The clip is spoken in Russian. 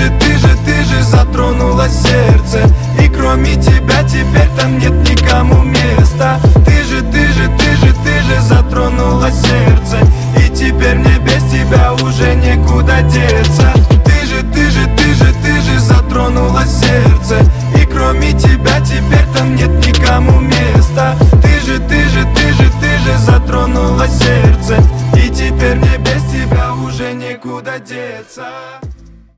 ты же затронула сердце. И кроме тебя теперь там нет никому места. Ты же затронула сердце. И теперь мне без тебя уже некуда деться. Ты же затронула сердце. И кроме тебя теперь там нет никому места. Ты же затронула сердце. И теперь мне без тебя уже некуда деться.